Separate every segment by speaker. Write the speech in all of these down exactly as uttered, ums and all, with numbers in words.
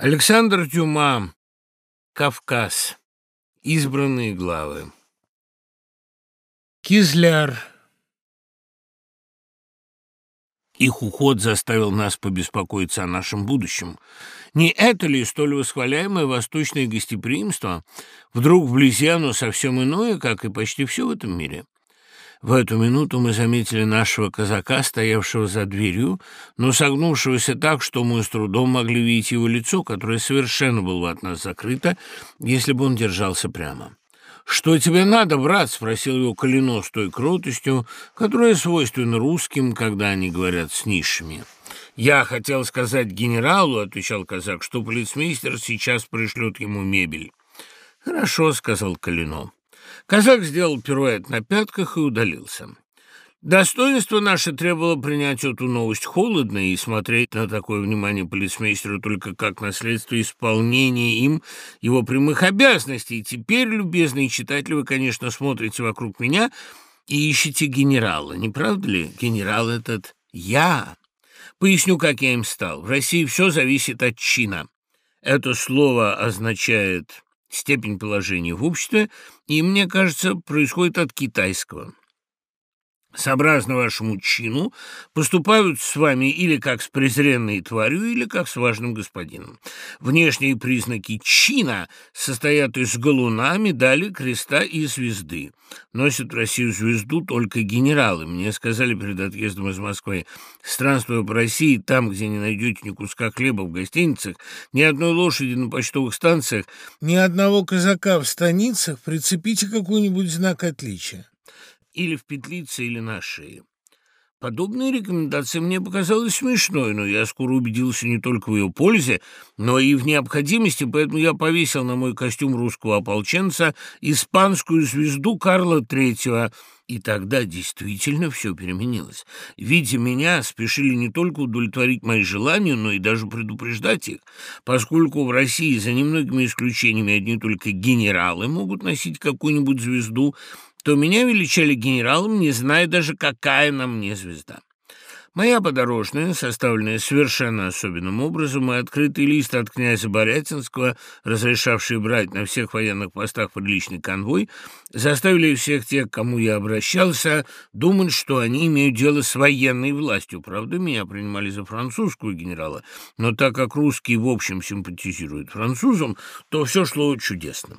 Speaker 1: Александр Дюма. Кавказ. Избранные главы. Кизляр. Их уход заставил нас побеспокоиться о нашем будущем. Не это ли столь восхваляемое восточное гостеприимство? Вдруг вблизи оно совсем иное, как и почти все в этом мире. В эту минуту мы заметили нашего казака, стоявшего за дверью, но согнувшегося так, что мы с трудом могли видеть его лицо, которое совершенно было бы от нас закрыто, если бы он держался прямо. «Что тебе надо, брат?» — спросил его Калино с той кротостью, которая свойственна русским, когда они говорят с низшими. «Я хотел сказать генералу», — отвечал казак, — «что полицмейстер сейчас пришлет ему мебель». «Хорошо», — сказал Калино. Казак сделал пируэт на пятках и удалился. Достоинство наше требовало принять эту новость холодно и смотреть на такое внимание полицмейстеру только как на следствие исполнения им его прямых обязанностей. Теперь, любезные читатели, вы, конечно, смотрите вокруг меня и ищете генерала, не правда ли? Генерал этот я. Поясню, как я им стал. В России все зависит от чина. Это слово означает степень положения в обществе, и, мне кажется, происходит от китайского. Сообразно вашему чину поступают с вами или как с презренной тварью, или как с важным господином. Внешние признаки чина состоят из галуна, медали, креста и звезды. Носят в Россию звезду только генералы. Мне сказали перед отъездом из Москвы: странствуя по России, там, где не найдете ни куска хлеба в гостиницах, ни одной лошади на почтовых станциях, ни одного казака в станицах, прицепите какой-нибудь знак отличия. Или в петлице, или на шее. Подобная рекомендация мне показалась смешной, но я скоро убедился не только в ее пользе, но и в необходимости, поэтому я повесил на мой костюм русского ополченца испанскую звезду Карла Третьего, и тогда действительно все переменилось. Видя меня, спешили не только удовлетворить мои желания, но и даже предупреждать их, поскольку в России, за немногими исключениями, одни только генералы могут носить какую-нибудь звезду, то меня величали генералом, не зная даже, какая на мне звезда. Моя подорожная, составленная совершенно особенным образом, и открытый лист от князя Борятинского, разрешавший брать на всех военных постах приличный конвой, заставили всех тех, к кому я обращался, думать, что они имеют дело с военной властью. Правда, меня принимали за французского генерала, но так как русские в общем симпатизируют французам, то все шло чудесно.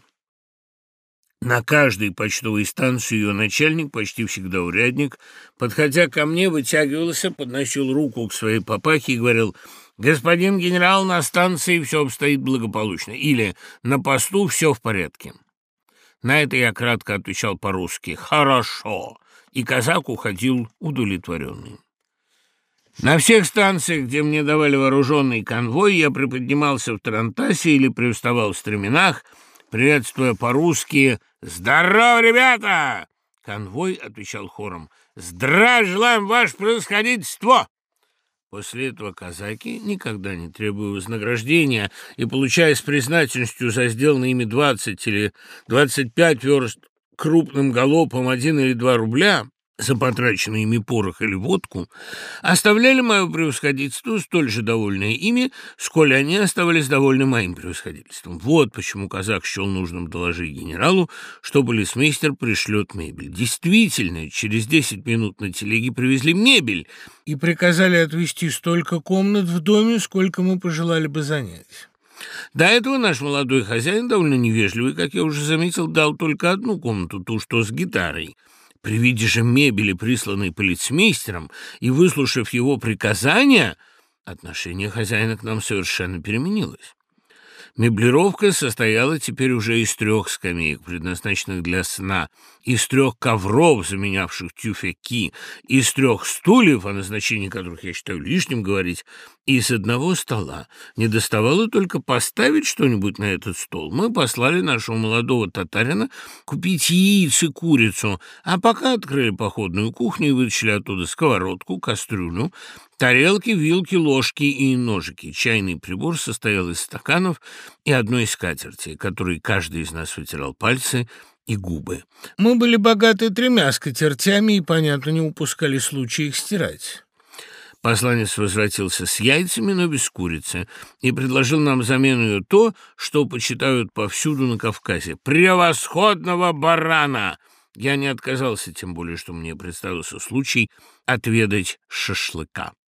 Speaker 1: На каждой почтовой станции ее начальник, почти всегда урядник, подходя ко мне, вытягивался, подносил руку к своей папахе и говорил: «Господин генерал, на станции все обстоит благополучно» или «На посту все в порядке». На это я кратко отвечал по-русски «Хорошо», и казак уходил удовлетворенный. На всех станциях, где мне давали вооруженный конвой, я приподнимался в тарантасе или привставал в стременах, приветствуя по-русски «Здорово, ребята!» Конвой отвечал хором «Здравия желаем, ваше превосходительство!» После этого казаки, никогда не требуя вознаграждения и получая с признательностью за сделанные ими двадцать или двадцать пять верст крупным галопом один или два рубля за потраченный ими порох или водку, оставляли мое превосходительство столь же довольное ими, сколь они оставались довольны моим превосходительством. Вот почему казак счел нужным доложить генералу, что полицмейстер пришлет мебель. Действительно, через десять минут на телеге привезли мебель и приказали отвести столько комнат в доме, сколько мы пожелали бы занять. До этого наш молодой хозяин, довольно невежливый, как я уже заметил, дал только одну комнату, ту, что с гитарой. При виде же мебели, присланной полицмейстером, и выслушав его приказания, отношение хозяина к нам совершенно переменилось. Меблировка состояла теперь уже из трех скамеек, предназначенных для сна, из трех ковров, заменявших тюфяки, из трех стульев, о назначении которых я считаю лишним говорить, и из одного стола. Не доставало только поставить что-нибудь на этот стол. Мы послали нашего молодого татарина купить яиц и курицу, а пока открыли походную кухню и вытащили оттуда сковородку, кастрюлю, тарелки, вилки, ложки и ножики. Чайный прибор состоял из стаканов и одной скатерти, которой каждый из нас вытирал пальцы и губы. Мы были богаты тремя скатертями и, понятно, не упускали случая их стирать. Посланец возвратился с яйцами, но без курицы, и предложил нам замену ее то, что почитают повсюду на Кавказе — превосходного барана. Я не отказался, тем более, что мне представился случай отведать шашлыка.